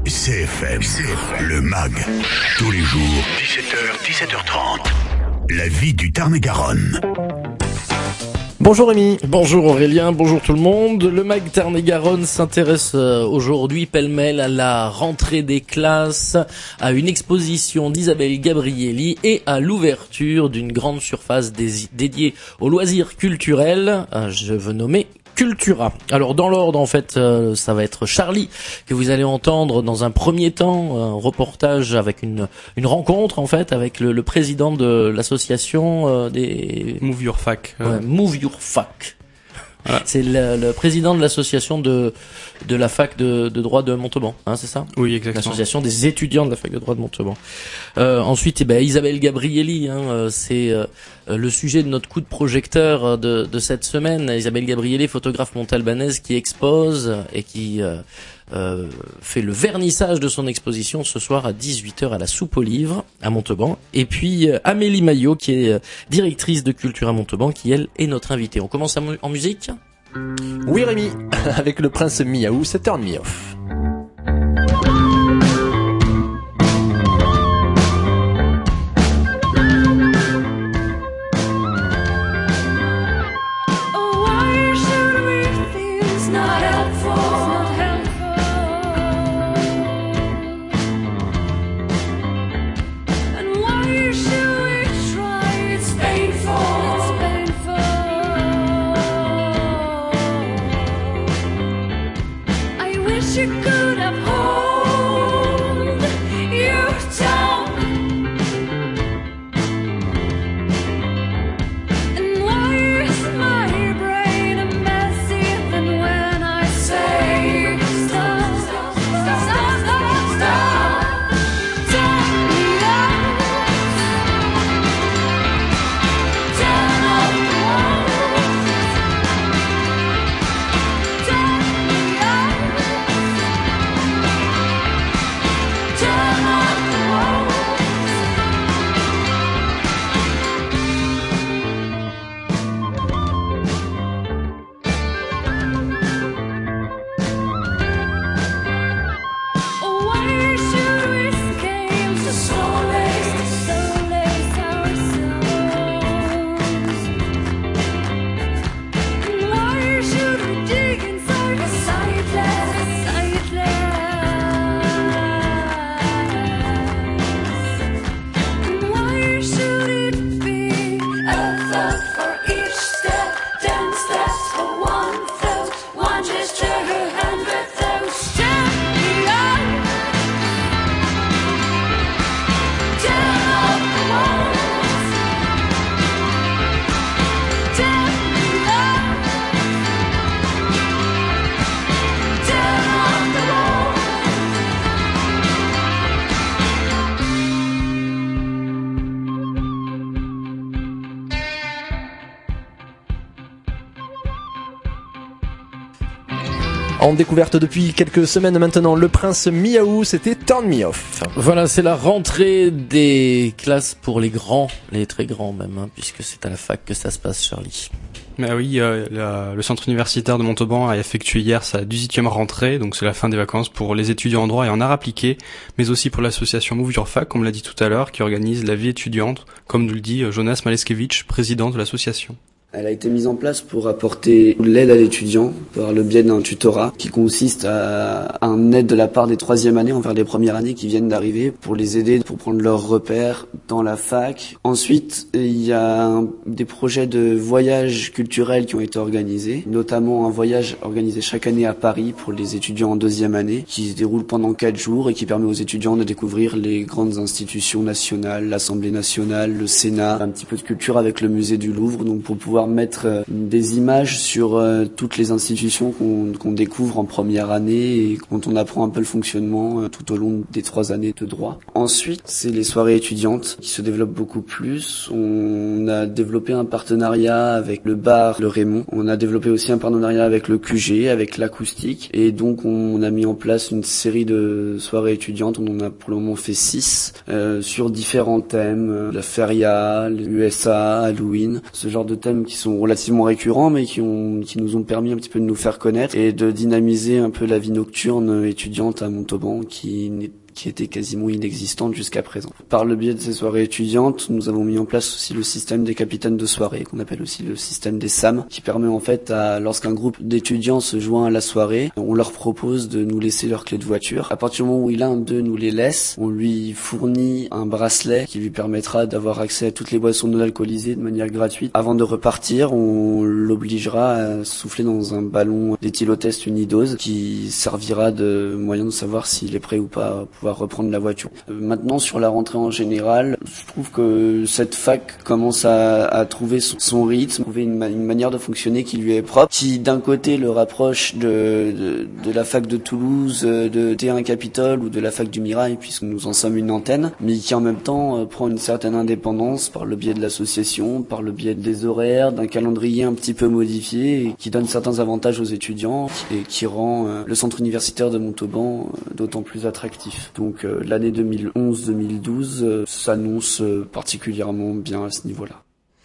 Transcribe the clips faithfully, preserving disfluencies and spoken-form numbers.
C F M, C F M, le M A G, tous les jours, dix-sept heures, dix-sept heures trente. La vie du Tarn-et-Garonne. Bonjour Rémi. Bonjour Aurélien, bonjour tout le monde. Le M A G Tarn-et-Garonne s'intéresse aujourd'hui pêle-mêle à la rentrée des classes, à une exposition d'Isabelle Gabrielli et à l'ouverture d'une grande surface dé- dédiée aux loisirs culturels. Je veux nommer Cultura. Alors dans l'ordre en fait, euh, ça va être Charlie que vous allez entendre dans un premier temps, un reportage avec une une rencontre en fait avec le, le président de l'association euh, des Move Your Fac. Ouais, Move Your Fac. Voilà. C'est le, le président de l'association de de la fac de, de droit de Montauban, hein, c'est ça? Oui, exactement. L'association des étudiants de la fac de droit de Montauban. Euh, ensuite, eh ben, Isabelle Gabrielli, hein, c'est euh, le sujet de notre coup de projecteur de, de cette semaine. Isabelle Gabrielli, photographe montalbanaise qui expose et qui euh, euh, fait le vernissage de son exposition ce soir à dix-huit heures à la Soupe aux Livres à Montauban. Et puis euh, Amélie Maillot qui est euh, directrice de culture à Montauban, qui elle est notre invitée. On commence mu- en musique. Oui Rémi, avec le prince Miaou, c'est Turn Me Off. You could have hold your tongue. And why is my brain a mess even when I say stop, stop, stop, stop, stop, turn me up, turn up the walls, turn me up. Turn up the walls. Why should we escape to solace, solace ourselves? And why should we dig inside the sightless, sightless? And why should it be a thought for each step, ten steps for one float, one gesture, a hundred thoughts? Turn me up, turn up the walls, turn me up, turn up the walls. En découverte depuis quelques semaines maintenant, le prince Miaou, c'était Turn Me Off. Voilà, c'est la rentrée des classes pour les grands, les très grands même, hein, puisque c'est à la fac que ça se passe, Charlie. Mais oui, euh, la- le centre universitaire de Montauban a effectué hier sa dix-huitième rentrée, donc c'est la fin des vacances pour les étudiants en droit et en art appliqué, mais aussi pour l'association Move Your Fac, comme l'a dit tout à l'heure, qui organise la vie étudiante, comme nous le dit Jonas Maleskevich, président de l'association. Elle a été mise en place pour apporter l'aide à l'étudiant par le biais d'un tutorat qui consiste à un aide de la part des troisième années envers les premières années qui viennent d'arriver pour les aider pour prendre leurs repères dans la fac. Ensuite, il y a un- des projets de voyages culturels qui ont été organisés, notamment un voyage organisé chaque année à Paris pour les étudiants en deuxième année qui se déroule pendant quatre jours et qui permet aux étudiants de découvrir les grandes institutions nationales, l'Assemblée nationale, le Sénat, un petit peu de culture avec le musée du Louvre, donc pour pouvoir mettre euh, des images sur euh, toutes les institutions qu'on qu'on découvre en première année et dont on apprend un peu le fonctionnement euh, tout au long des trois années de droit. Ensuite, c'est les soirées étudiantes qui se développent beaucoup plus. On a développé un partenariat avec le bar Le Raymond. On a développé aussi un partenariat avec le Q G, avec l'acoustique. Et donc, on a mis en place une série de soirées étudiantes. On en a pour le moment fait six euh, sur différents thèmes. La feria, l'U S A, Halloween, ce genre de thèmes qui sont relativement récurrents, mais qui ont, qui nous ont permis un petit peu de nous faire connaître et de dynamiser un peu la vie nocturne étudiante à Montauban, qui n'est qui était quasiment inexistante jusqu'à présent. Par le biais de ces soirées étudiantes, nous avons mis en place aussi le système des capitaines de soirée, qu'on appelle aussi le système des S A M, qui permet en fait, à, lorsqu'un groupe d'étudiants se joint à la soirée, on leur propose de nous laisser leurs clés de voiture. À partir du moment où l'un d'eux nous les laisse, on lui fournit un bracelet qui lui permettra d'avoir accès à toutes les boissons non alcoolisées de manière gratuite. Avant de repartir, on l'obligera à souffler dans un ballon d'éthylotest unidose qui servira de moyen de savoir s'il est prêt ou pas à pouvoir reprendre la voiture. Euh, maintenant, sur la rentrée en général, je trouve que cette fac commence à, à trouver son, son rythme, trouver une, ma- une manière de fonctionner qui lui est propre, qui d'un côté le rapproche de, de, de la fac de Toulouse, de T un Capitole ou de la fac du Mirail, puisque nous en sommes une antenne, mais qui en même temps euh, prend une certaine indépendance par le biais de l'association, par le biais des horaires, d'un calendrier un petit peu modifié, et qui donne certains avantages aux étudiants et qui rend euh, le centre universitaire de Montauban euh, d'autant plus attractif. Donc euh, l'année deux mille onze deux mille douze euh, s'annonce euh, particulièrement bien à ce niveau-là.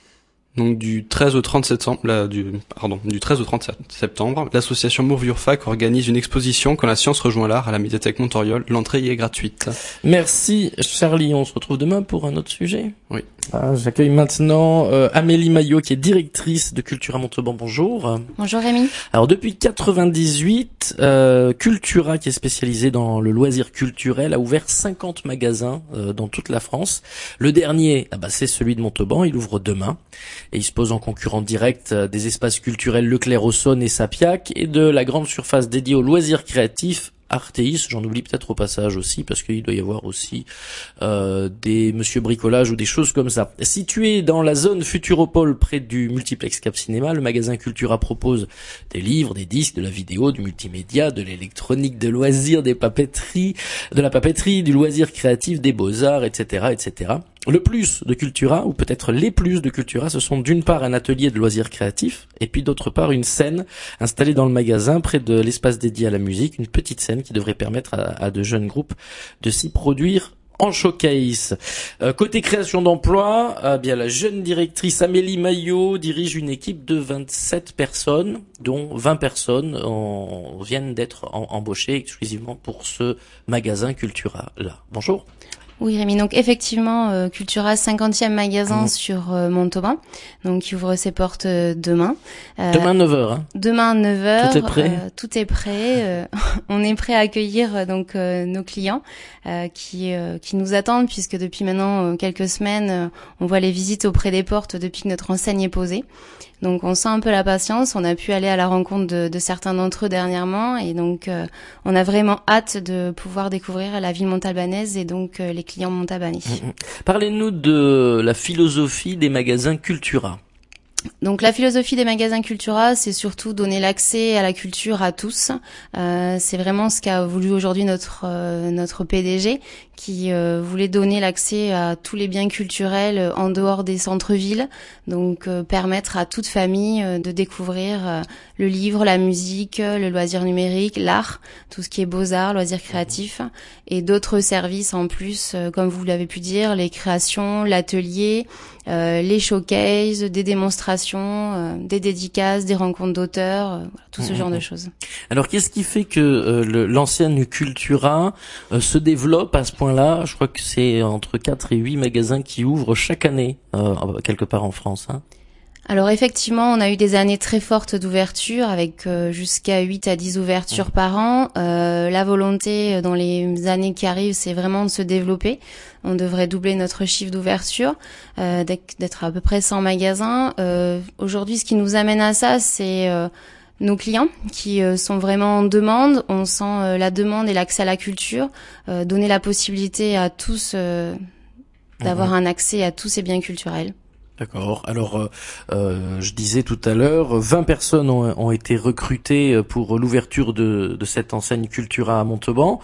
Donc du treize au trente septembre, là, du, pardon, du treize au trente septembre, l'association Move Your Fac organise une exposition Quand la science rejoint l'art à la médiathèque Montoriol. L'entrée y est gratuite. Merci Charlie, on se retrouve demain pour un autre sujet. Oui. Ah, j'accueille maintenant euh, Amélie Maillot qui est directrice de Cultura Montauban. Bonjour. Bonjour Rémi. Alors depuis quatre-vingt-dix-huit, euh, Cultura, qui est spécialisée dans le loisir culturel, a ouvert cinquante magasins euh, dans toute la France. Le dernier, ah bah, c'est celui de Montauban, il ouvre demain. Et il se pose en concurrent direct euh, des espaces culturels Leclerc au Saône et Sapiac et de la grande surface dédiée aux loisirs créatifs Artéis. J'en oublie peut-être au passage aussi parce qu'il doit y avoir aussi euh, des Monsieur Bricolage ou des choses comme ça. Situé dans la zone Futuropole près du multiplex Cap Cinéma, le magasin Cultura propose des livres, des disques, de la vidéo, du multimédia, de l'électronique, de loisirs, des papeteries, de la papeterie, du loisir créatif, des beaux-arts, et cetera, et cetera. Le plus de Cultura, ou peut-être les plus de Cultura, ce sont d'une part un atelier de loisirs créatifs, et puis d'autre part une scène installée dans le magasin près de l'espace dédié à la musique, une petite scène qui devrait permettre à, à de jeunes groupes de s'y produire en showcase. Euh, côté création d'emplois, euh, bien la jeune directrice Amélie Maillot dirige une équipe de vingt-sept personnes, dont vingt personnes en, viennent d'être en, embauchées exclusivement pour ce magasin Cultura là. Bonjour. Oui Rémi, donc effectivement, euh, Cultura, cinquantième magasin Mmh. sur euh, Montauban, donc qui ouvre ses portes euh, demain. Euh, Demain neuf heures. Hein. Demain neuf heures. Tout est prêt euh, Tout est prêt. euh, on est prêt à accueillir euh, donc euh, nos clients euh, qui euh, qui nous attendent puisque depuis maintenant euh, quelques semaines, euh, on voit les visites auprès des portes depuis que notre enseigne est posée. Donc on sent un peu la patience, on a pu aller à la rencontre de, de certains d'entre eux dernièrement et donc euh, on a vraiment hâte de pouvoir découvrir la ville montalbanaise et donc euh, les clients montalbanais. Mmh. Parlez-nous de la philosophie des magasins Cultura. Donc la philosophie des magasins Cultura, c'est surtout donner l'accès à la culture à tous. Euh, c'est vraiment ce qu'a voulu aujourd'hui notre euh, notre P D G, qui euh, voulait donner l'accès à tous les biens culturels en dehors des centres-villes. Donc euh, permettre à toute famille euh, de découvrir euh, le livre, la musique, le loisir numérique, l'art, tout ce qui est beaux-arts, loisirs créatifs, et d'autres services en plus, euh, comme vous l'avez pu dire, les créations, l'atelier, euh, les showcases, des démonstrations, euh, des dédicaces, des rencontres d'auteurs, euh, voilà, tout ce Mmh. genre de choses. Alors qu'est-ce qui fait que euh, le- l'ancienne Cultura euh, se développe à ce point-là? Je crois que c'est entre quatre et huit magasins qui ouvrent chaque année euh, quelque part en France. Hein. Alors effectivement, on a eu des années très fortes d'ouverture avec euh, jusqu'à huit à dix ouvertures mmh. par an. Euh, la volonté euh, dans les années qui arrivent, c'est vraiment de se développer. On devrait doubler notre chiffre d'ouverture, euh, d'être à peu près cent magasins. Euh, aujourd'hui, ce qui nous amène à ça, c'est euh, nos clients qui euh, sont vraiment en demande. On sent euh, la demande et l'accès à la culture, euh, donner la possibilité à tous euh, d'avoir mmh. un accès à tous ces biens culturels. D'accord. Alors, euh, euh, je disais tout à l'heure, vingt personnes ont, ont été recrutées pour l'ouverture de, de cette enseigne Cultura à Montauban.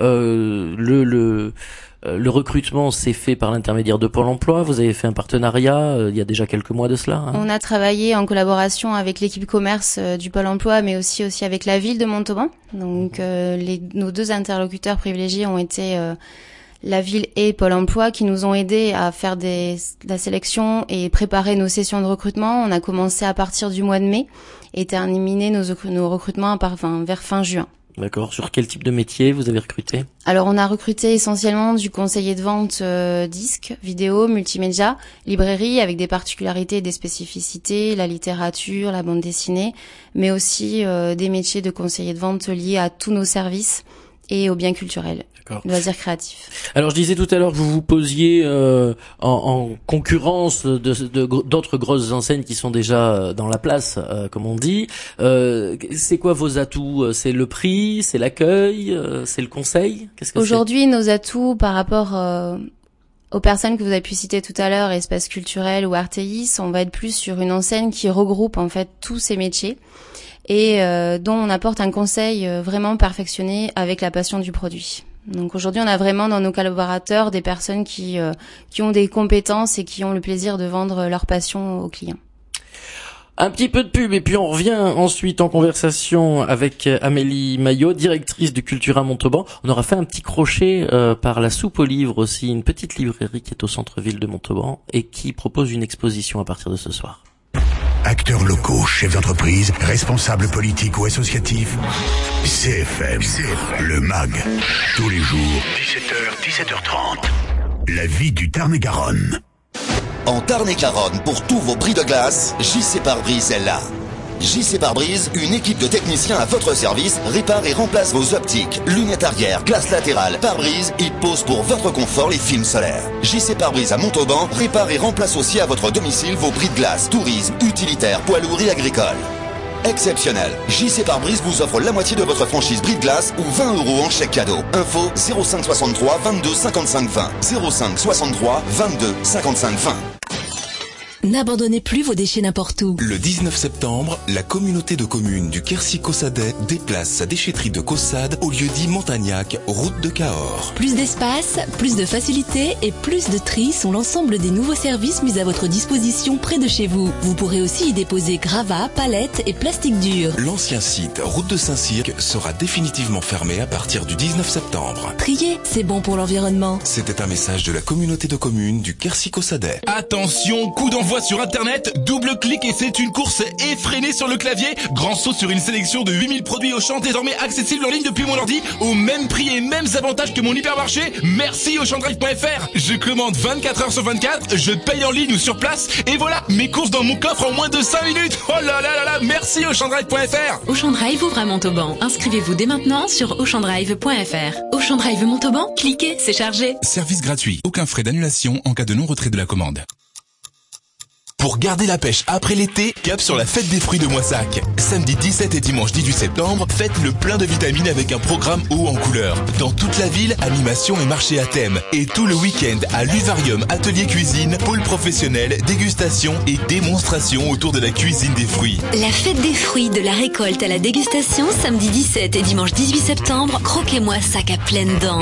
Euh, le, le, le recrutement s'est fait par l'intermédiaire de Pôle emploi. Vous avez fait un partenariat euh, il y a déjà quelques mois de cela. Hein. On a travaillé en collaboration avec l'équipe commerce euh, du Pôle emploi, mais aussi aussi avec la ville de Montauban. Donc, euh, les, nos deux interlocuteurs privilégiés ont été euh, la ville et Pôle emploi qui nous ont aidés à faire des, la sélection et préparer nos sessions de recrutement. On a commencé à partir du mois de mai et terminé nos, nos recrutements à part, enfin, vers fin juin. D'accord. Sur quel type de métier vous avez recruté? Alors, on a recruté essentiellement du conseiller de vente euh, disques, vidéo, multimédia, librairie avec des particularités et des spécificités, la littérature, la bande dessinée, mais aussi euh, des métiers de conseiller de vente liés à tous nos services et aux biens culturels. D'accord. Loisirs créatifs. Alors je disais tout à l'heure que vous vous posiez euh, en, en concurrence de, de, d'autres grosses enseignes qui sont déjà dans la place, euh, comme on dit. Euh, c'est quoi vos atouts? C'est le prix, c'est l'accueil, euh, c'est le conseil? Qu'est-ce que Aujourd'hui, c'est nos atouts par rapport euh, aux personnes que vous avez pu citer tout à l'heure, Espace Culturel ou Arteis, on va être plus sur une enseigne qui regroupe en fait tous ces métiers et euh, dont on apporte un conseil euh, vraiment perfectionné avec la passion du produit. Donc aujourd'hui, on a vraiment dans nos collaborateurs des personnes qui euh, qui ont des compétences et qui ont le plaisir de vendre leur passion aux clients. Un petit peu de pub et puis on revient ensuite en conversation avec Amélie Maillot, directrice du Cultura Montauban. On aura fait un petit crochet euh, par la Soupe aux Livres aussi, une petite librairie qui est au centre-ville de Montauban et qui propose une exposition à partir de ce soir. Acteurs locaux, chefs d'entreprise, responsables politiques ou associatifs. C F M, le M A G. Tous les jours, dix-sept heures, dix-sept heures trente. La vie du Tarn-et-Garonne. En Tarn-et-Garonne, pour tous vos bris de glace, J C Pare-Brise est là. J C Pare-Brise, une équipe de techniciens à votre service, répare et remplace vos optiques, lunettes arrière, glace latérale, pare-brise et pose pour votre confort les films solaires. J C Pare-Brise à Montauban répare et remplace aussi à votre domicile vos bris de glace, tourisme, utilitaire, poids lourd et agricole. Exceptionnel. J C Pare-Brise vous offre la moitié de votre franchise bris de glace ou vingt euros en chèque cadeau. Info zéro cinq soixante-trois vingt-deux cinquante-cinq vingt. zéro cinq soixante-trois vingt-deux cinquante-cinq vingt. N'abandonnez plus vos déchets n'importe où. Le dix-neuf septembre, la communauté de communes du Quercy-Caussade déplace sa déchetterie de Caussade au lieu-dit Montagnac, route de Cahors. Plus d'espace, plus de facilité et plus de tri sont l'ensemble des nouveaux services mis à votre disposition près de chez vous. Vous pourrez aussi y déposer gravats, palettes et plastique dur. L'ancien site, route de Saint-Cirque, sera définitivement fermé à partir du dix-neuf septembre. Trier, c'est bon pour l'environnement. C'était un message de la communauté de communes du Quercy-Caussade. Attention, coup d'envoi sur internet, double clic et c'est une course effrénée sur le clavier. Grand saut sur une sélection de huit mille produits Auchan désormais accessibles en ligne depuis mon ordi au même prix et mêmes avantages que mon hypermarché. Merci Auchandrive point F R. Je commande vingt-quatre heures sur vingt-quatre, je paye en ligne ou sur place et voilà, mes courses dans mon coffre en moins de cinq minutes. Oh là là là là, merci Auchandrive point F R. Auchandrive ouvre à Montauban. Inscrivez-vous dès maintenant sur auchandrive point F R. Auchandrive Montauban, cliquez, c'est chargé. Service gratuit, aucun frais d'annulation en cas de non-retrait de la commande. Pour garder la pêche après l'été, cap sur la fête des fruits de Moissac. Samedi dix-sept et dimanche dix-huit septembre, faites le plein de vitamines avec un programme haut en couleur. Dans toute la ville, animation et marché à thème. Et tout le week-end à l'Uvarium Atelier Cuisine, pôle professionnel, dégustation et démonstration autour de la cuisine des fruits. La fête des fruits de la récolte à la dégustation, samedi dix-sept et dimanche dix-huit septembre, croquez-moi sac à pleines dents.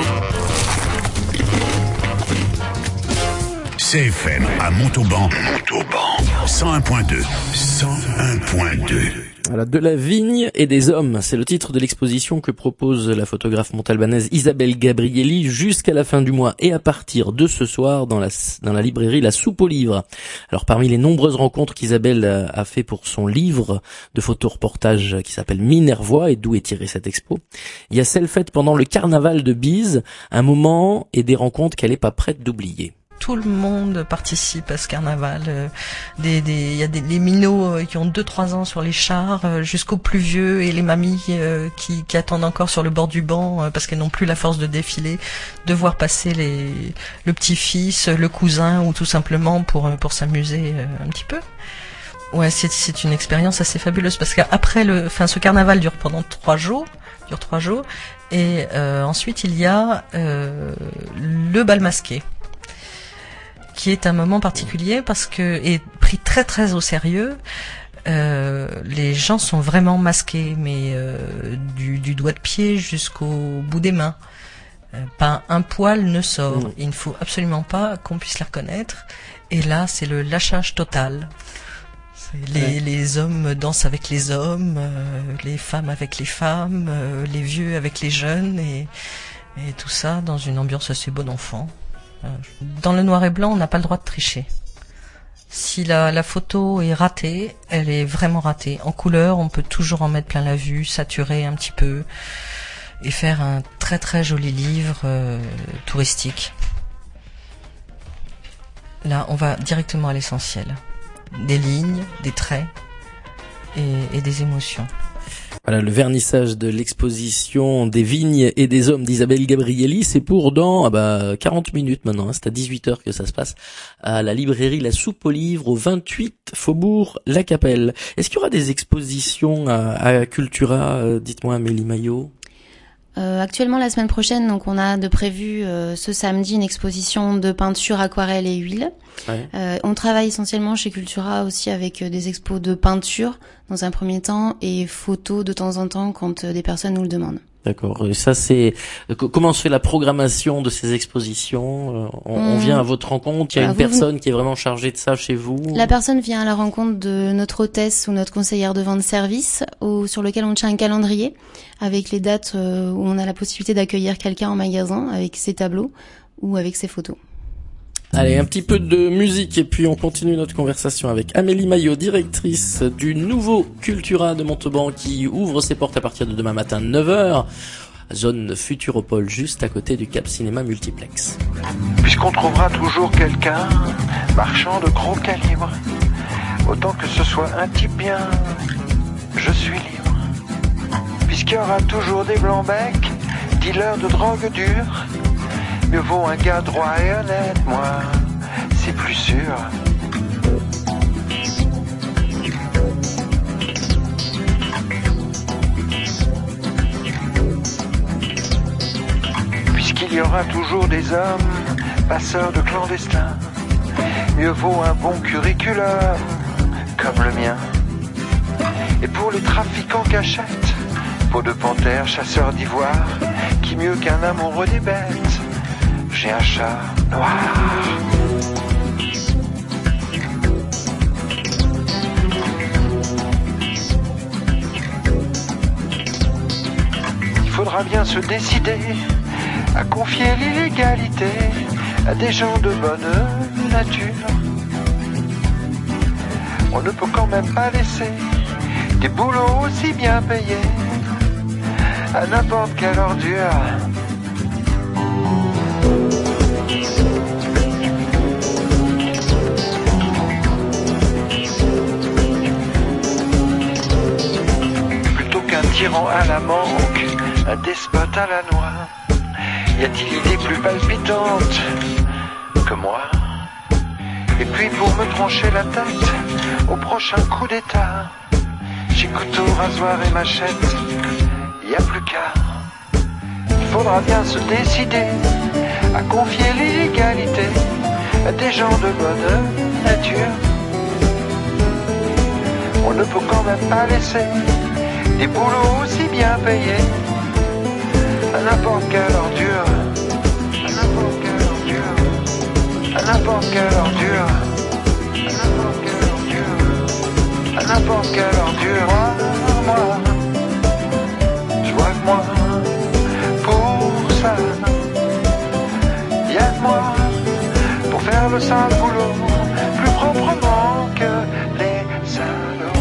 C F M à Montauban. Montauban. cent un point deux. cent un point deux. Voilà, de la vigne et des hommes, c'est le titre de l'exposition que propose la photographe montalbanaise Isabelle Gabrielli jusqu'à la fin du mois et à partir de ce soir dans la dans la librairie La Soupe aux Livres. Alors parmi les nombreuses rencontres qu'Isabelle a fait pour son livre de photoreportage qui s'appelle Minervois et d'où est tirée cette expo, il y a celle faite pendant le carnaval de Bise, un moment et des rencontres qu'elle est pas prête d'oublier. Tout le monde participe à ce carnaval. Euh, des, des, y a des les minots euh, qui ont deux trois ans sur les chars, euh, jusqu'aux plus vieux et les mamies euh, qui, qui attendent encore sur le bord du banc euh, parce qu'elles n'ont plus la force de défiler, de voir passer les le petit-fils, le cousin ou tout simplement pour pour s'amuser euh, un petit peu. Ouais, c'est c'est une expérience assez fabuleuse parce qu'après le, enfin ce carnaval dure pendant trois jours, dure trois jours et euh, ensuite il y a euh, le bal masqué, qui est un moment particulier parce que est pris très très au sérieux. Euh, les gens sont vraiment masqués, mais euh, du, du doigt de pied jusqu'au bout des mains. Euh, pas un poil ne sort. Mmh. Il ne faut absolument pas qu'on puisse les reconnaître. Et là, c'est le lâchage total. Les, ouais. les hommes dansent avec les hommes, euh, les femmes avec les femmes, euh, les vieux avec les jeunes, et Et tout ça dans une ambiance assez bon enfant. Euh, Dans le noir et blanc, on n'a pas le droit de tricher. Si la, la photo est ratée, elle est vraiment ratée. En couleur, on peut toujours en mettre plein la vue, saturer un petit peu et faire un très très joli livre euh, touristique. Là, on va directement à l'essentiel. Des lignes, des traits et, et des émotions. Voilà, le vernissage de l'exposition des vignes et des hommes d'Isabelle Gabrielli, c'est pour dans ah bah, quarante minutes maintenant, hein, c'est à dix-huit heures que ça se passe, à la librairie La Soupe aux Livres, au vingt-huit Faubourg La Capelle. Est-ce qu'il y aura des expositions à, à Cultura, euh, dites-moi Amélie Maillot? Euh, actuellement, la semaine prochaine, donc on a de prévu euh, ce samedi une exposition de peinture, aquarelle et huile. Ouais. Euh, on travaille essentiellement chez Cultura aussi avec euh, des expos de peinture dans un premier temps et photos de temps en temps quand euh, des personnes nous le demandent. D'accord. Et ça, c'est comment se fait la programmation de ces expositions? On, on vient à votre rencontre. Il y a ah, une vous, personne vous... qui est vraiment chargée de ça chez vous. La personne vient à la rencontre de notre hôtesse ou notre conseillère de vente service, ou sur lequel on tient un calendrier avec les dates euh, où on a la possibilité d'accueillir quelqu'un en magasin avec ses tableaux ou avec ses photos. Allez, un petit peu de musique et puis on continue notre conversation avec Amélie Maillot, directrice du nouveau Cultura de Montauban qui ouvre ses portes à partir de demain matin neuf heures, zone Futuropole, juste à côté du Cap Cinéma Multiplex. Puisqu'on trouvera toujours quelqu'un marchand de gros calibre, autant que ce soit un type bien, je suis libre. Puisqu'il y aura toujours des blancs-becs, dealers de drogue dure, mieux vaut un gars droit et honnête, moi, c'est plus sûr. Puisqu'il y aura toujours des hommes, passeurs de clandestins, mieux vaut un bon curriculum, comme le mien. Et pour les trafiquants cachettes, peau de panthère, chasseurs d'ivoire, qui mieux qu'un amoureux des bêtes, j'ai un chat noir. Il faudra bien se décider à confier l'illégalité à des gens de bonne nature. On ne peut quand même pas laisser des boulots aussi bien payés à n'importe quelle ordure. Tyran à la manque, un despote à la noix. Y a-t-il idée plus palpitante que moi? Et puis pour me trancher la tête au prochain coup d'état, j'ai couteau, rasoir et machette, y a plus qu'à. Il faudra bien se décider à confier l'illégalité à des gens de bonne nature. On ne peut quand même pas laisser des boulots aussi bien payés à n'importe quelle ordure, à n'importe quelle ordure, à n'importe quelle ordure, à n'importe quelle ordure, à n'importe quelle ordure. Moi, moi, je vois que moi, pour ça, y'a que moi, pour faire le sale boulot, plus proprement que les salauds.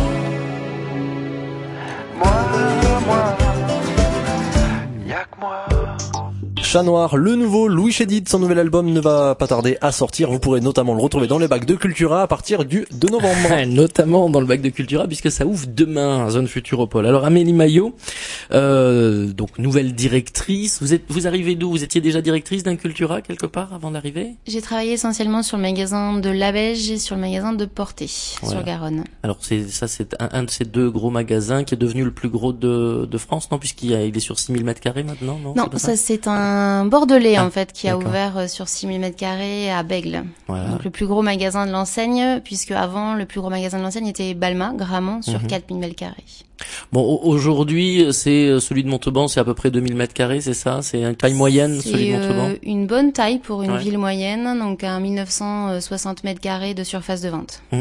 Moi, y'a que moi. Chat Noir, le nouveau Louis Chédid, son nouvel album ne va pas tarder à sortir. Vous pourrez notamment le retrouver dans les bacs de Cultura à partir du deux novembre. Notamment dans le bac de Cultura puisque ça ouvre demain, zone Futuropole. Alors Amélie Maillot, euh, donc nouvelle directrice. Vous êtes, vous arrivez d'où? Vous étiez déjà directrice d'un Cultura quelque part avant d'arriver? J'ai travaillé essentiellement sur le magasin de Labège et sur le magasin de Porté, voilà. Sur Garonne. Alors c'est ça, c'est un, un de ces deux gros magasins qui est devenu le plus gros de, de France, non? Puisqu'il y a, il est sur six mille mètres carrés maintenant, non? Non, c'est ça, ça c'est un Un Bordelais ah, en fait qui a d'accord. ouvert sur six mille mètres carrés à Bègle. Voilà. Donc le plus gros magasin de l'enseigne, puisque avant le plus gros magasin de l'enseigne était Balma, Gramont, sur mm-hmm. quatre mille mètres carrés. Bon, aujourd'hui, c'est celui de Montauban, c'est à peu près deux mille mètres carrés, c'est ça? C'est une taille moyenne, c'est celui de Montauban? C'est euh, une bonne taille pour une ouais. ville moyenne, donc à mille neuf cent soixante mètres carrés de surface de vente. Mm-hmm.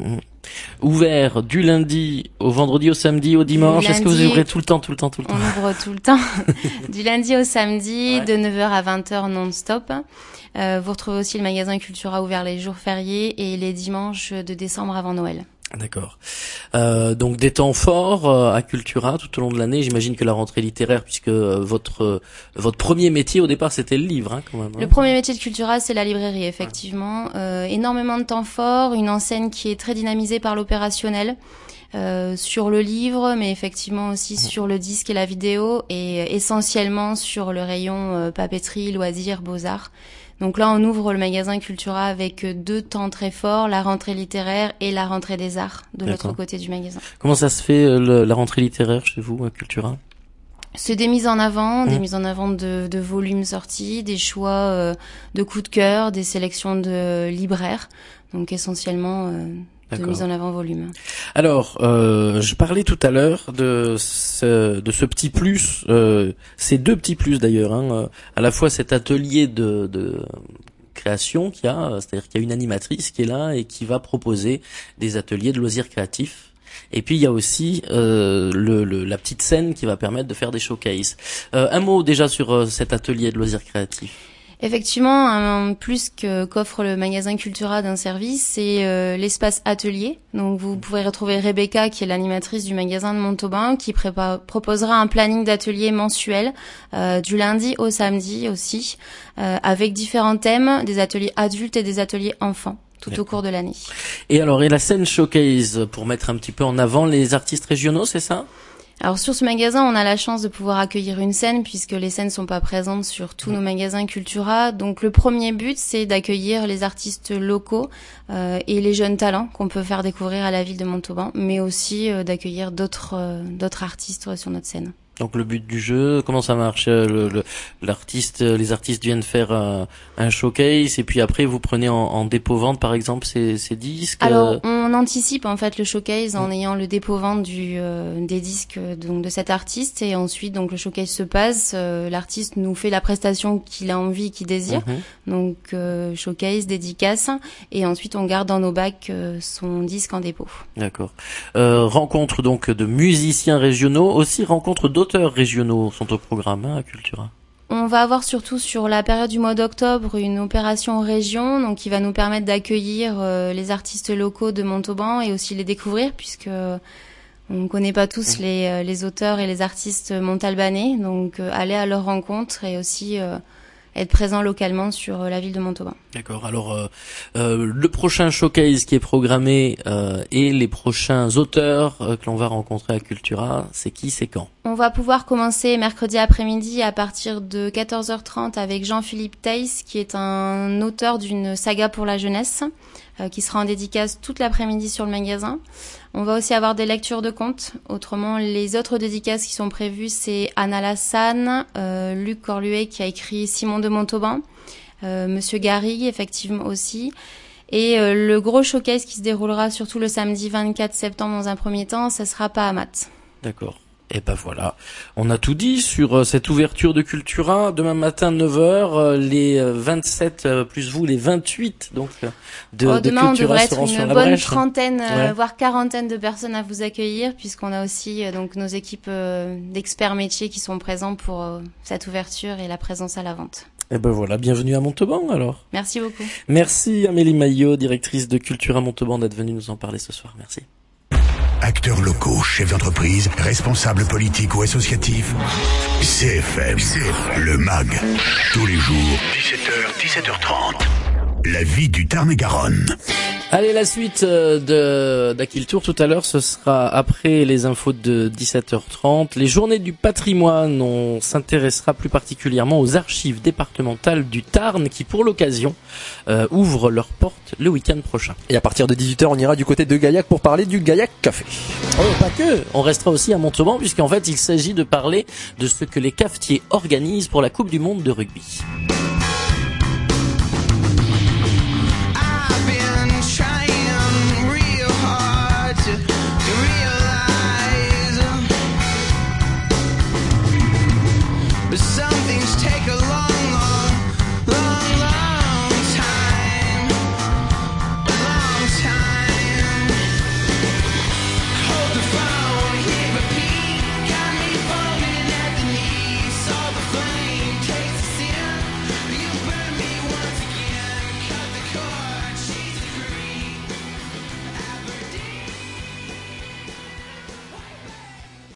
Ouvert du lundi au vendredi, au samedi, au dimanche. Est-ce que vous lundi, ouvrez tout le temps, tout le temps, tout le temps? On ouvre tout le temps. Du lundi au samedi, Ouais. de neuf heures à vingt heures non-stop. Euh, vous retrouvez aussi le magasin Cultura ouvert les jours fériés et les dimanches de décembre avant Noël. D'accord. Euh, donc des temps forts euh, à Cultura tout au long de l'année. J'imagine que la rentrée littéraire, puisque euh, votre euh, votre premier métier au départ c'était le livre, hein, quand même. Hein. Le premier métier de Cultura, c'est la librairie, effectivement. Euh, énormément de temps forts, une enseigne qui est très dynamisée par l'opérationnel. Euh, sur le livre, mais effectivement aussi sur le disque et la vidéo, et essentiellement sur le rayon euh, papeterie, loisirs, beaux-arts. Donc là, on ouvre le magasin Cultura avec deux temps très forts, la rentrée littéraire et la rentrée des arts de l'autre D'accord. côté du magasin. Comment ça se fait euh, le- la rentrée littéraire chez vous à Cultura? C'est des mises en avant, des Mmh. mises en avant de, de volumes sortis, des choix euh, de coups de cœur, des sélections de libraires. Donc essentiellement euh, de D'accord. mise en avant volume. Alors, euh, je parlais tout à l'heure de ce, de ce petit plus, euh, ces deux petits plus d'ailleurs, hein, euh, à la fois cet atelier de, de création qu'il y a, c'est-à-dire qu'il y a une animatrice qui est là et qui va proposer des ateliers de loisirs créatifs. Et puis il y a aussi euh, le, le, la petite scène qui va permettre de faire des showcases. Euh, un mot déjà sur euh, cet atelier de loisirs créatifs. Effectivement, un plus que qu'offre le magasin Cultura d'un service, c'est euh, l'espace atelier. Donc vous pourrez retrouver Rebecca, qui est l'animatrice du magasin de Montauban, qui prépa- proposera un planning d'atelier mensuel euh, du lundi au samedi aussi, euh, avec différents thèmes, des ateliers adultes et des ateliers enfants, tout au cours de l'année. Et alors, et la scène showcase pour mettre un petit peu en avant les artistes régionaux, c'est ça? Alors sur ce magasin, on a la chance de pouvoir accueillir une scène puisque les scènes sont pas présentes sur tous nos magasins Cultura. Donc le premier but, c'est d'accueillir les artistes locaux euh, et les jeunes talents qu'on peut faire découvrir à la ville de Montauban, mais aussi euh, d'accueillir d'autres euh, d'autres artistes sur notre scène. Donc le but du jeu, comment ça marche? Le, le, l'artiste, les artistes viennent faire un, un showcase et puis après vous prenez en, en dépôt-vente par exemple ces, ces disques. Alors on anticipe en fait le showcase en ayant le dépôt-vente du euh, des disques donc de cet artiste et ensuite donc le showcase se passe, euh, l'artiste nous fait la prestation qu'il a envie, qu'il désire, Mhm. donc euh, showcase, dédicace et ensuite on garde dans nos bacs euh, son disque en dépôt. D'accord. Euh, rencontre donc de musiciens régionaux, aussi rencontre d'autres régionaux sont au programme hein, à Cultura. On va avoir surtout sur la période du mois d'octobre une opération région, donc qui va nous permettre d'accueillir euh, les artistes locaux de Montauban et aussi les découvrir puisque euh, on ne connaît pas tous les, euh, les auteurs et les artistes montalbanais, donc euh, aller à leur rencontre et aussi euh, être présent localement sur euh, la ville de Montauban. D'accord. Alors euh, euh, le prochain showcase qui est programmé euh, et les prochains auteurs euh, que l'on va rencontrer à Cultura, c'est qui, c'est quand? On va pouvoir commencer mercredi après-midi à partir de quatorze heures trente avec Jean-Philippe Theis, qui est un auteur d'une saga pour la jeunesse, euh, qui sera en dédicace toute l'après-midi sur le magasin. On va aussi avoir des lectures de contes. Autrement, les autres dédicaces qui sont prévues, c'est Anna Lassagne, euh, Luc Corluet qui a écrit Simon de Montauban, euh, Monsieur Garrigue, effectivement aussi. Et euh, le gros showcase qui se déroulera surtout le samedi vingt-quatre septembre dans un premier temps, ça sera pas à Mat. D'accord. Et ben voilà, on a tout dit sur euh, cette ouverture de Cultura. Demain matin neuf heures, euh, les euh, vingt-sept euh, plus vous les vingt-huit donc euh, de, Oh, de demain, on Cultura devrait être seront sur une la bonne brèche. trentaine, euh, Ouais. voire quarantaine de personnes à vous accueillir, puisqu'on a aussi euh, donc nos équipes euh, d'experts métiers qui sont présents pour euh, cette ouverture et la présence à la vente. Et ben voilà, bienvenue à Montauban alors. Merci beaucoup. Merci Amélie Maillot, directrice de Cultura Montauban, d'être venue nous en parler ce soir. Merci. Acteurs locaux, chefs d'entreprise, responsables politiques ou associatifs. C F M, le M A G. Tous les jours, dix-sept heures, dix-sept heures trente. La vie du Tarn-et-Garonne. Allez, la suite euh, de d'Akil Tour tout à l'heure, ce sera après les infos de dix-sept heures trente. Les journées du patrimoine, on s'intéressera plus particulièrement aux archives départementales du Tarn qui, pour l'occasion, euh, ouvrent leurs portes le week-end prochain. Et à partir de dix-huit heures, on ira du côté de Gaillac pour parler du Gaillac Café. Oh, pas que. On restera aussi à Montauban puisqu'en fait, il s'agit de parler de ce que les cafetiers organisent pour la Coupe du Monde de rugby.